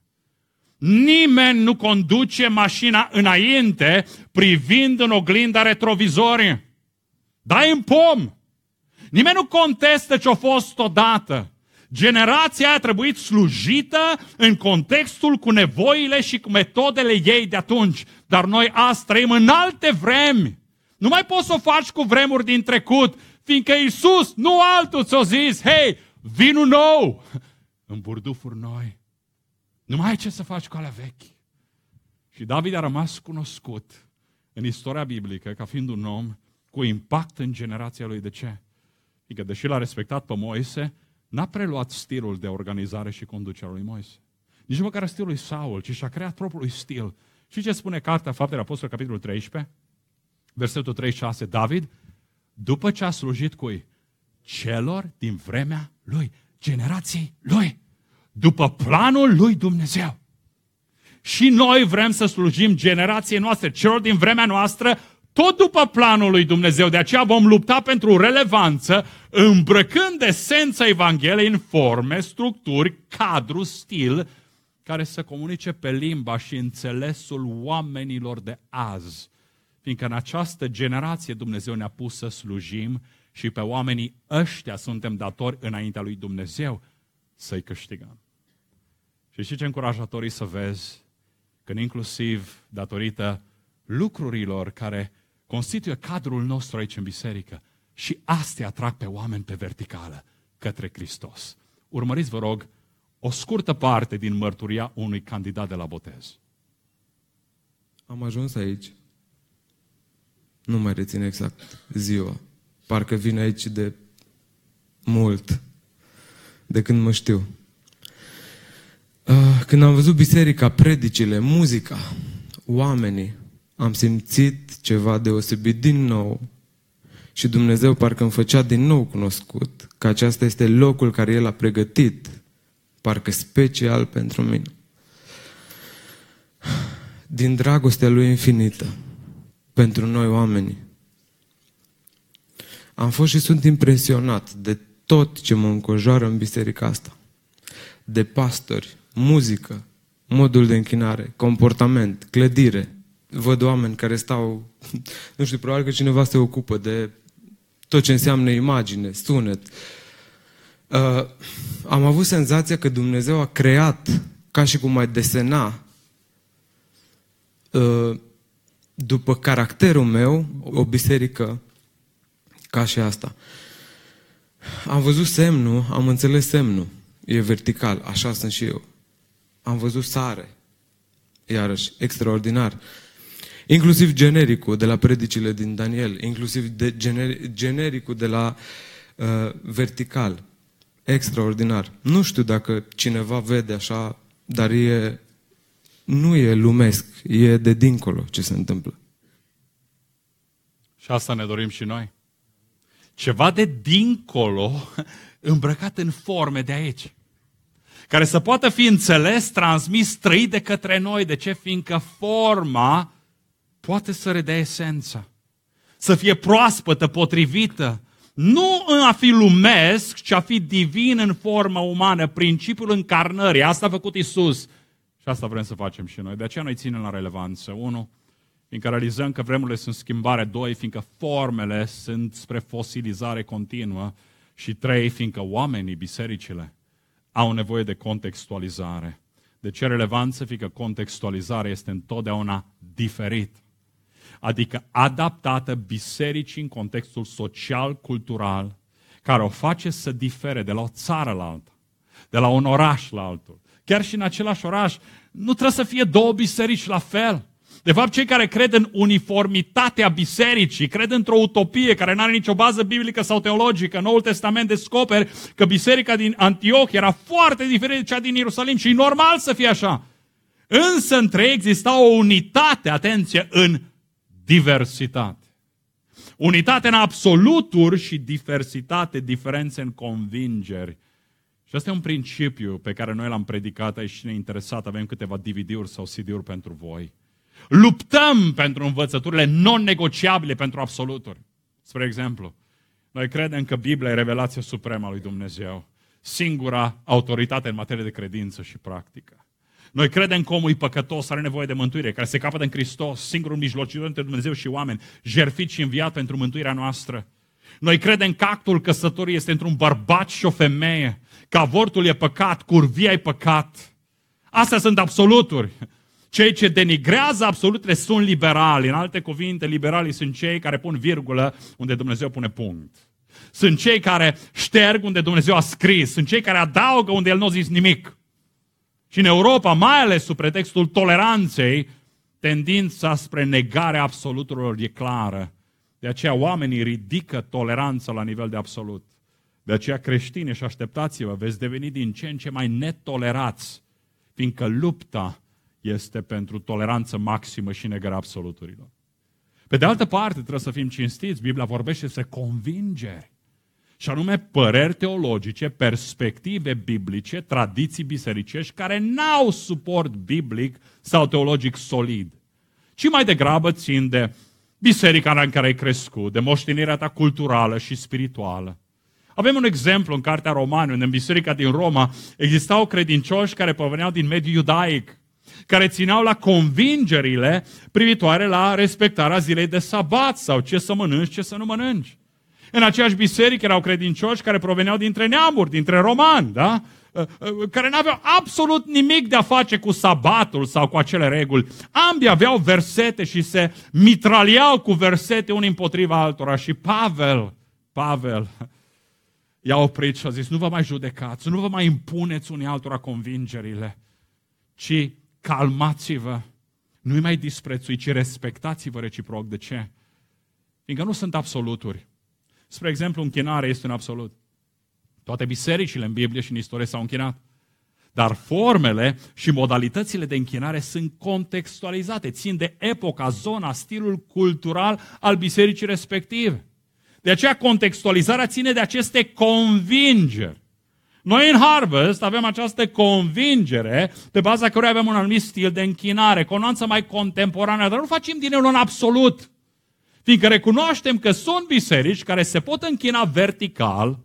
Nimeni nu conduce mașina înainte privind în oglinda retrovizorie. Dai în pom. Nimeni nu contestă ce a fost odată. Generația a trebuit slujită în contextul cu nevoile și cu metodele ei de atunci. Dar noi azi trăim în alte vremi. Nu mai poți să o faci cu vremuri din trecut, fiindcă Iisus, nu altul, ți-a zis, hei, vinul nou în burdufuri noi. Nu mai ai ce să faci cu alea vechi. Și David a rămas cunoscut în istoria biblică ca fiind un om cu impact în generația lui. De ce? Fiindcă deși l-a respectat pe Moise, n-a preluat stilul de organizare și conducere lui Moise. Nici măcar stilul lui Saul, ci și-a creat propriul stil. Și ce spune Cartea Faptele Apostolilor, capitolul treisprezece, versetul treizeci și șase, David, după ce a slujit cui? Celor din vremea lui, generației lui, după planul lui Dumnezeu. Și noi vrem să slujim generației noastre, celor din vremea noastră, tot după planul lui Dumnezeu. De aceea vom lupta pentru relevanță, îmbrăcând esența Evangheliei în forme, structuri, cadru, stil, care să comunice pe limba și înțelesul oamenilor de azi. Fiindcă în această generație Dumnezeu ne-a pus să slujim și pe oamenii ăștia suntem datori înaintea lui Dumnezeu să-i câștigăm. Și știi ce încurajator e să vezi când inclusiv datorită lucrurilor care constituie cadrul nostru aici în biserică și astea atrag pe oameni pe verticală către Hristos. Urmăriți, vă rog, o scurtă parte din mărturia unui candidat de la botez. Am ajuns aici. Nu mai rețin exact ziua. Parcă vin aici de mult. De când mă știu. Când am văzut biserica, predicile, muzica, oamenii, am simțit ceva deosebit din nou. Și Dumnezeu parcă îmi făcea din nou cunoscut că aceasta este locul care El a pregătit, parcă special pentru mine. Din dragostea Lui infinită pentru noi oamenii. Am fost și sunt impresionat de tot ce mă înconjoară în biserica asta. De pastori, muzică, modul de închinare, comportament, clădire. Văd oameni care stau, nu știu, probabil că cineva se ocupă de tot ce înseamnă imagine, sunet. Uh, am avut senzația că Dumnezeu a creat, ca și cum mai desena, uh, după caracterul meu, o biserică ca și asta. Am văzut semnul, am înțeles semnul. E vertical, așa sunt și eu. Am văzut sare, iarăși, extraordinar. Inclusiv genericul de la predicile din Daniel, inclusiv de gener, genericul de la uh, vertical. Extraordinar. Nu știu dacă cineva vede așa, dar e, nu e lumesc, e de dincolo ce se întâmplă. Și asta ne dorim și noi. Ceva de dincolo, îmbrăcat în forme de aici. Care să poată fi înțeles, transmis, trăit de către noi. De ce? Fiindcă forma poate să redea esența. Să fie proaspătă, potrivită. Nu în a fi lumesc, ci a fi divin în formă umană. Principiul încarnării. Asta a făcut Iisus. Și asta vrem să facem și noi. De aceea noi ținem la relevanță. Unu, fiindcă realizăm că vremurile sunt schimbare. Doi, fiindcă formele sunt spre fosilizare continuă. Și trei, fiindcă oamenii, bisericile, au nevoie de contextualizare. De ce relevanță? Fiindcă contextualizarea este întotdeauna diferit. Adică adaptată bisericii în contextul social-cultural, care o face să difere de la o țară la alta, de la un oraș la altul. Chiar și în același oraș, nu trebuie să fie două biserici la fel. De fapt, cei care cred în uniformitatea bisericii, cred într-o utopie care nu are nicio bază biblică sau teologică. Noul Testament descoperi că biserica din Antioch era foarte diferită de cea din Ierusalim și e normal să fie așa. Însă între ei exista o unitate, atenție, în diversitate. Unitate în absoluturi și diversitate, diferențe în convingeri. Și asta e un principiu pe care noi l-am predicat aici și ne-a interesat. Avem câteva D V D-uri sau C D-uri pentru voi. Luptăm pentru învățăturile non-negociabile pentru absoluturi. Spre exemplu, noi credem că Biblia e revelația supremă a lui Dumnezeu. Singura autoritate în materie de credință și practică. Noi credem că omul e păcătos, are nevoie de mântuire, care se capătă în Hristos, singurul mijlocitor între Dumnezeu și oameni, jertfit și înviat pentru mântuirea noastră. Noi credem că actul căsătoriei este între un bărbat și o femeie, că avortul e păcat, curvia e păcat. Astea sunt absoluturi. Cei ce denigrează absolutele sunt liberali. În alte cuvinte, liberalii sunt cei care pun virgulă unde Dumnezeu pune punct. Sunt cei care șterg unde Dumnezeu a scris. Sunt cei care adaugă unde El nu a zis nimic. Și în Europa, mai ales sub pretextul toleranței, tendința spre negarea absoluturilor e clară. De aceea oamenii ridică toleranța la nivel de absolut. De aceea creștini, și așteptați-vă, veți deveni din ce în ce mai netolerați, fiindcă lupta este pentru toleranță maximă și negarea absoluturilor. Pe de altă parte, trebuie să fim cinstiți, Biblia vorbește despre convingeri. Și anume păreri teologice, perspective biblice, tradiții bisericești care n-au suport biblic sau teologic solid, ci mai degrabă țin de biserica în care ai crescut, de moștenirea ta culturală și spirituală. Avem un exemplu în Cartea Romani, unde în biserica din Roma existau credincioși care proveneau din mediul iudaic, care țineau la convingerile privitoare la respectarea zilei de sabat sau ce să mănânci, ce să nu mănânci. În aceeași biserică erau credincioși care proveneau dintre neamuri, dintre romani, da? Care n-aveau absolut nimic de a face cu sabatul sau cu acele reguli. Ambii aveau versete și se mitraliau cu versete unii împotriva altora. Și Pavel, Pavel i-a oprit și a zis, nu vă mai judecați, nu vă mai impuneți unii altora convingerile, ci calmați-vă, nu-i mai disprețuiți, ci respectați-vă reciproc. De ce? Fiindcă nu sunt absoluturi. Spre exemplu, închinarea este un absolut. Toate bisericile în Biblie și în istorie s-au închinat. Dar formele și modalitățile de închinare sunt contextualizate, țin de epoca, zona, stilul cultural al bisericii respective. De aceea contextualizarea ține de aceste convingeri. Noi în Harvest avem această convingere pe baza căruia avem un anumit stil de închinare, cu o nuanță mai contemporană, dar nu facem din el un absolut. Fiindcă recunoaștem că sunt biserici care se pot închina vertical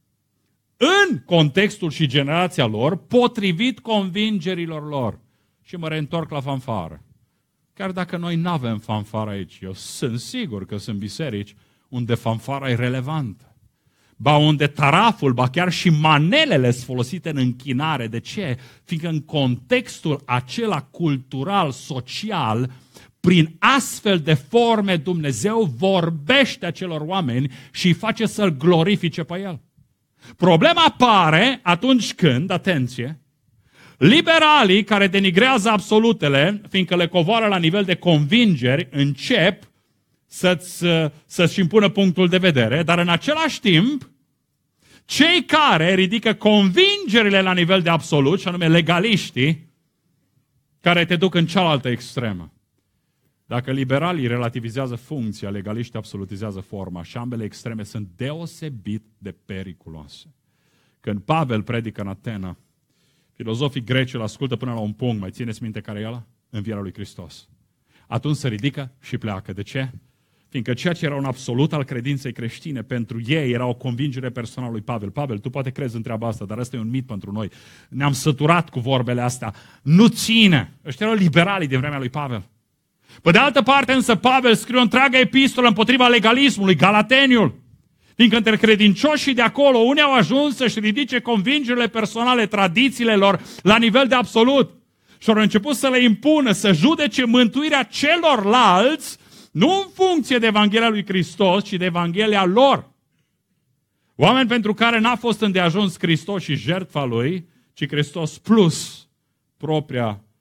în contextul și generația lor, potrivit convingerilor lor. Și mă reîntorc la fanfară. Chiar dacă noi nu avem fanfară aici, eu sunt sigur că sunt biserici unde fanfara e relevantă. Ba unde taraful, ba chiar și manelele sunt folosite în închinare. De ce? Fiindcă în contextul acela cultural, social, prin astfel de forme Dumnezeu vorbește acelor oameni și îi face să-L glorifice pe El. Problema apare atunci când, atenție, liberalii care denigrează absolutele, fiindcă le covoară la nivel de convingeri, încep să-ți, să-și impună punctul de vedere, dar în același timp, cei care ridică convingerile la nivel de absolut, și anume legaliștii, care te duc în cealaltă extremă. Dacă liberalii relativizează funcția, legaliștii absolutizează forma și ambele extreme sunt deosebit de periculoase. Când Pavel predică în Atena, filozofii greci îl ascultă până la un punct, mai țineți minte care e ăla? Învierea lui Hristos. Atunci se ridică și pleacă. De ce? Fiindcă ceea ce era un absolut al credinței creștine, pentru ei era o convingere personală lui Pavel. Pavel, tu poate crezi în treaba asta, dar ăsta e un mit pentru noi. Ne-am săturat cu vorbele astea. Nu ține. Ăștia erau liberalii din vremea lui Pavel. Pe de altă parte însă Pavel scrie o întreagă epistolă împotriva legalismului, Galateniul. Fiindcă între credincioșii de acolo, unii au ajuns să-și ridice convingerile personale, tradițiile lor la nivel de absolut. Și au început să le impună, să judece mântuirea celorlalți, nu în funcție de Evanghelia lui Hristos, ci de Evanghelia lor. Oameni pentru care n-a fost îndeajuns Hristos și jertfa Lui, ci Hristos plus propria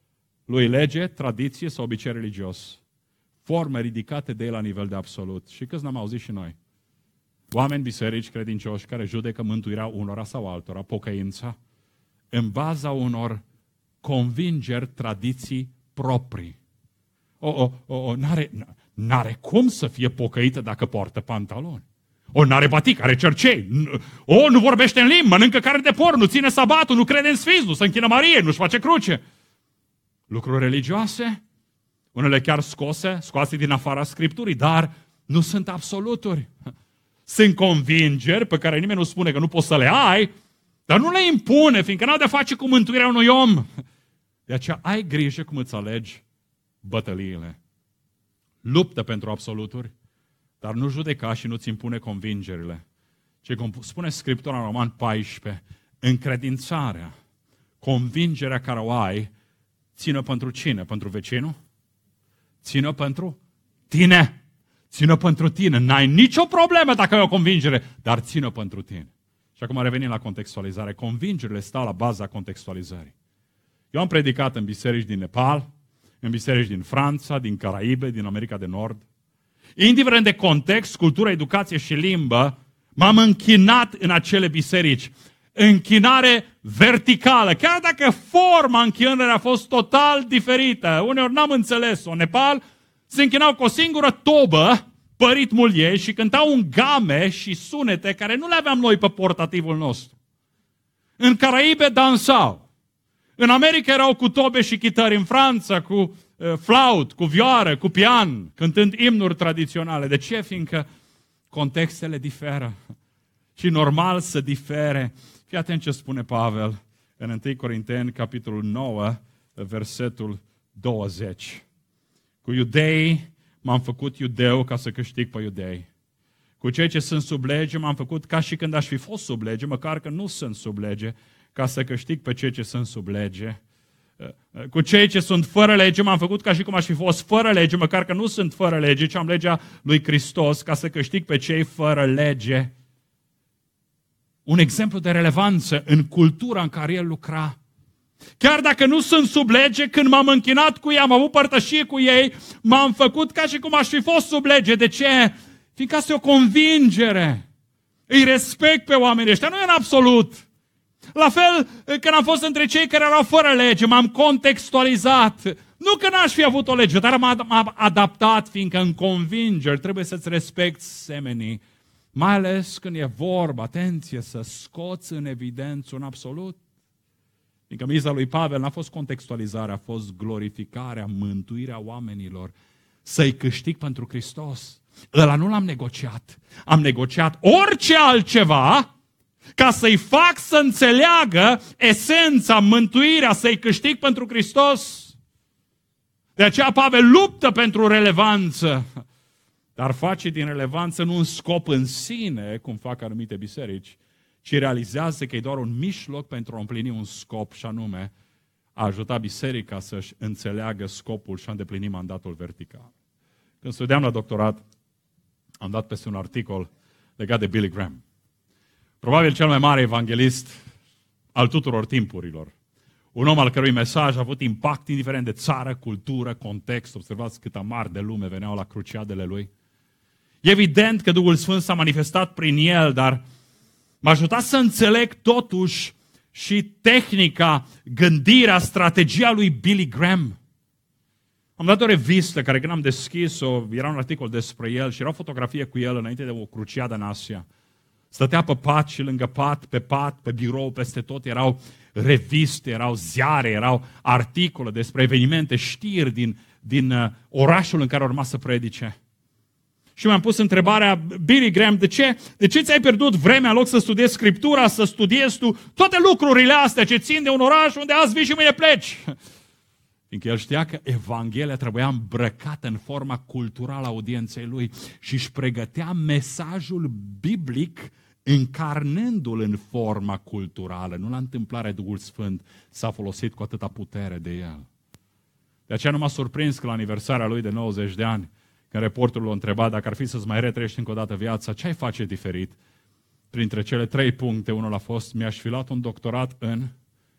lui lege, tradiție sau obicei religios. Forme ridicate de el la nivel de absolut. Și câți n-am auzit și noi? Oameni, biserici, credincioși care judecă mântuirea unora sau altora, pocăința, în baza unor convingeri, tradiții proprii. O, o, o, o n-are, n-are cum să fie pocăită dacă poartă pantaloni. O, n-are batic, are cercei. O, nu vorbește în limbi, mănâncă carne de porc, nu ține sabatul, nu crede în sfinți, nu se închină Mariei, nu-și face cruce. Lucruri religioase, unele chiar scose, scoase din afara Scripturii, dar nu sunt absoluturi. Sunt convingeri pe care nimeni nu spune că nu poți să le ai, dar nu le impune, fiindcă n-au de face cu mântuirea unui om. De aceea ai grijă cum îți alegi bătăliile. Luptă pentru absoluturi, dar nu judeca și nu-ți impune convingerile. Ce cum spune Scriptura în Roman paisprezece, încredințarea, convingerea care o ai, ține pentru cine? Pentru vecinul? Ține pentru tine. Ține pentru tine. N-ai nicio problemă dacă ai o convingere, dar ține pentru tine. Și acum revenim la contextualizare. Convingerile stau la baza contextualizării. Eu am predicat în biserici din Nepal, în biserici din Franța, din Caraibe, din America de Nord. Indiferent de context, cultură, educație și limbă, m-am închinat în acele biserici. Închinare verticală, chiar dacă forma închinării a fost total diferită. Uneori n-am înțeles-o. În Nepal se închinau cu o singură tobă pe ritmul ei și cântau în game și sunete care nu le aveam noi pe portativul nostru. În Caraibe dansau. În America erau cu tobe și chitări, în Franța cu uh, flaut, cu vioară, cu pian, cântând imnuri tradiționale. De ce? Fiindcă contextele diferă. Și normal să difere. Fii atent ce spune Pavel în întâi Corinteni, capitolul nouă, versetul douăzeci. Cu iudei m-am făcut iudeu ca să câștig pe iudei. Cu cei ce sunt sub lege m-am făcut ca și când aș fi fost sub lege, măcar că nu sunt sub lege, ca să câștig pe cei ce sunt sub lege. Cu cei ce sunt fără lege m-am făcut ca și cum aș fi fost fără lege, măcar că nu sunt fără lege, ci am legea lui Hristos, ca să câștig pe cei fără lege. Un exemplu de relevanță în cultura în care el lucra. Chiar dacă nu sunt sub lege, când m-am închinat cu ei, am avut părtășie cu ei, m-am făcut ca și cum aș fi fost sub lege. De ce? Fiindcă asta e o convingere. Îi respect pe oamenii ăștia, nu e în absolut. La fel, când am fost între cei care erau fără lege, m-am contextualizat. Nu că n-aș fi avut o lege, dar m-am adaptat, fiindcă în convingeri trebuie să-ți respecti semenii. Mai ales când e vorba, atenție, să scoți în evidență un absolut. Fiindcă miza lui Pavel n-a fost contextualizarea, a fost glorificarea, mântuirea oamenilor. Să-i câștig pentru Hristos. Ăla nu l-am negociat. Am negociat orice altceva ca să-i fac să înțeleagă esența, mântuirea, să-i câștig pentru Hristos. De aceea Pavel luptă pentru relevanță. Dar face din relevanță nu un scop în sine, cum fac anumite biserici, ci realizează că e doar un mijloc pentru a împlini un scop, și anume a ajuta biserica să-și înțeleagă scopul și a îndeplini mandatul vertical. Când studiam la doctorat, am dat peste un articol legat de Billy Graham. Probabil cel mai mare evanghelist al tuturor timpurilor. Un om al cărui mesaj a avut impact indiferent de țară, cultură, context. Observați cât mari de lume veneau la cruciadele lui. E evident că Duhul Sfânt s-a manifestat prin el, dar m-a ajutat să înțeleg totuși și tehnica, gândirea, strategia lui Billy Graham. Am dat o revistă care când am deschis-o, era un articol despre el și era o fotografie cu el înainte de o cruciadă în Asia. Stătea pe pat și lângă pat, pe pat, pe birou, peste tot erau reviste, erau ziare, erau articole despre evenimente, știri din, din uh, orașul în care urma să predice. Și mi-am pus întrebarea, Billy Graham, de ce, de ce ți-ai pierdut vremea în loc să studiezi Scriptura, să studiezi tu toate lucrurile astea ce țin de un oraș unde azi vii și mâine pleci? Fiindcă el știa că Evanghelia trebuia îmbrăcată în forma culturală a audienței lui și își pregătea mesajul biblic încarnându-l în forma culturală. Nu la întâmplare Duhul Sfânt s-a folosit cu atâta putere de el. De aceea nu m-a surprins că la aniversarea lui de nouăzeci de ani, când reporterul l-a întrebat dacă ar fi să-ți mai retrăiești încă o dată viața, ce ai face diferit? Printre cele trei puncte, unul a fost, mi-aș fi luat un doctorat în...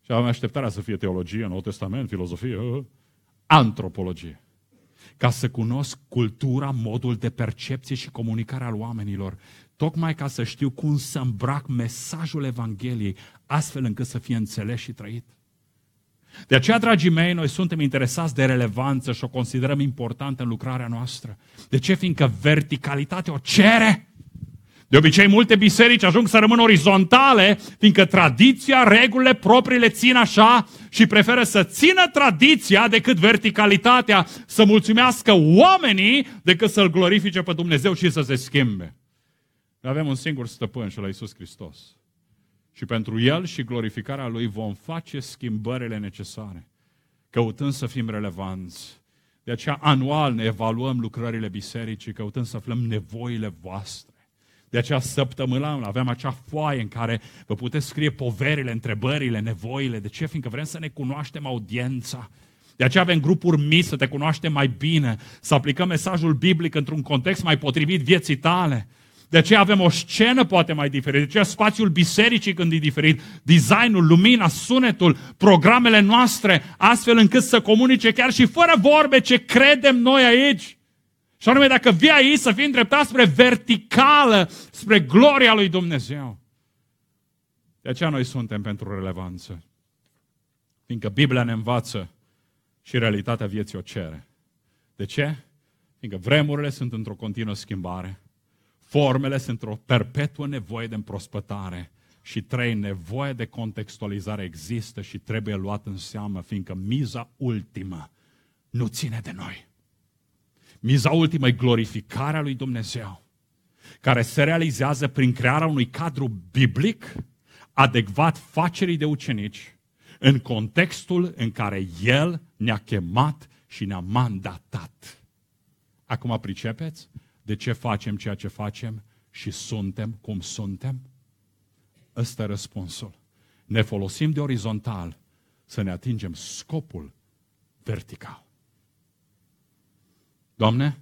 Și aveam așteptarea să fie teologie, Nou Testament, filozofie, antropologie. Ca să cunosc cultura, modul de percepție și comunicare al oamenilor, tocmai ca să știu cum să îmbrac mesajul Evangheliei, astfel încât să fie înțeles și trăit. De aceea, dragii mei, noi suntem interesați de relevanță și o considerăm importantă în lucrarea noastră. De ce? Fiindcă verticalitatea o cere. De obicei, multe biserici ajung să rămână orizontale, fiindcă tradiția, regulile proprii le țin așa și preferă să țină tradiția decât verticalitatea, să mulțumească oamenii decât să-L glorifice pe Dumnezeu și să se schimbe. Noi avem un singur stăpân și ăla Iisus Hristos. Și pentru El și glorificarea Lui vom face schimbările necesare, căutând să fim relevanți. De aceea, anual ne evaluăm lucrările bisericii, căutând să aflăm nevoile voastre. De aceea, săptămânal avem acea foaie în care vă puteți scrie poverile, întrebările, nevoile. De ce? Fiindcă vrem să ne cunoaștem audiența. De aceea avem grupuri mici, să te cunoaștem mai bine, să aplicăm mesajul biblic într-un context mai potrivit vieții tale. De aceea avem o scenă poate mai diferită, de aceea spațiul bisericii când e diferit, designul, lumina, sunetul, programele noastre, astfel încât să comunice chiar și fără vorbe ce credem noi aici. Și anume, dacă vii aici să fii îndreptat spre verticală, spre gloria lui Dumnezeu. De aceea noi suntem pentru relevanță. Fiindcă Biblia ne învață și realitatea vieții o cere. De ce? Fiindcă vremurile sunt într-o continuă schimbare. Formele sunt o perpetuă nevoie de împrospătare și trei, nevoie de contextualizare există și trebuie luat în seamă, fiindcă miza ultimă nu ține de noi. Miza ultimă e glorificarea lui Dumnezeu, care se realizează prin crearea unui cadru biblic adecvat facerii de ucenici în contextul în care El ne-a chemat și ne-a mandatat. Acum pricepeți? De ce facem ceea ce facem și suntem cum suntem? Ăsta e răspunsul. Ne folosim de orizontal să ne atingem scopul vertical. Doamne,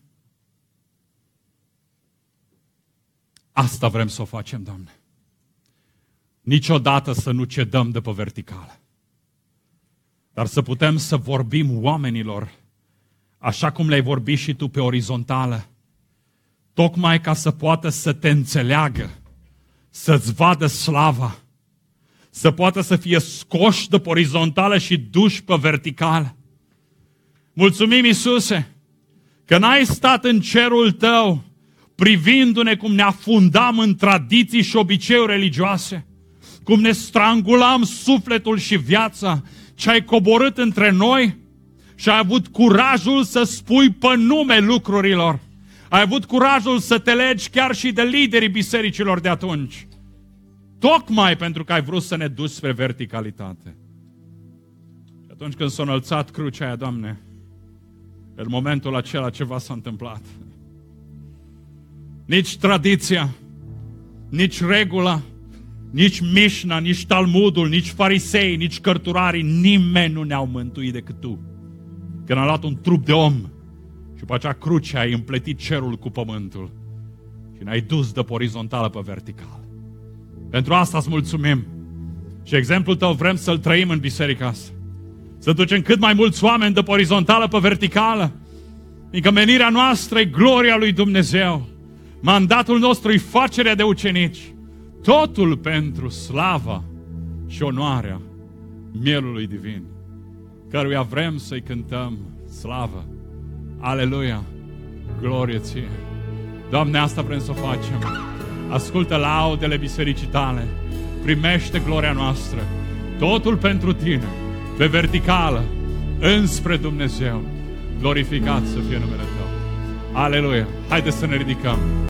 asta vrem să o facem, Doamne. Niciodată să nu cedăm de pe verticală, dar să putem să vorbim oamenilor așa cum le-ai vorbit și Tu pe orizontală, tocmai ca să poată să te înțeleagă, să-ți vadă slava, să poată să fie scoși de pe orizontală și duși pe verticală. Mulțumim, Iisuse, că n-ai stat în cerul Tău privindu-ne cum ne afundam în tradiții și obiceiuri religioase, cum ne strangulam sufletul și viața, ce ai coborât între noi și ai avut curajul să spui pe nume lucrurilor. Ai avut curajul să te legi chiar și de liderii bisericilor de atunci. Tocmai pentru că ai vrut să ne duci spre verticalitate. Și atunci când s-a înălțat crucea aia, Doamne, în momentul acela ceva s-a întâmplat. Nici tradiția, nici regula, nici Mișna, nici Talmudul, nici farisei, nici cărturarii, nimeni nu ne-au mântuit decât Tu. Când a luat un trup de om și pe acea cruce ai împletit cerul cu pământul și ne-ai dus de pe orizontală pe vertical. Pentru asta îți mulțumim. Și exemplul Tău vrem să-l trăim în biserica asta. Să ducem cât mai mulți oameni de pe orizontală pe verticală. Fiindcă menirea noastră e gloria lui Dumnezeu. Mandatul nostru e facerea de ucenici. Totul pentru slava și onoarea mielului divin, căruia vrem să-i cântăm slavă. Aleluia! Glorie Ție! Doamne, asta vrem să facem. Ascultă laudele bisericii Tale. Primește gloria noastră. Totul pentru Tine. Pe verticală. Înspre Dumnezeu. Glorificat să fie numele Tău. Aleluia! Haideți să ne ridicăm.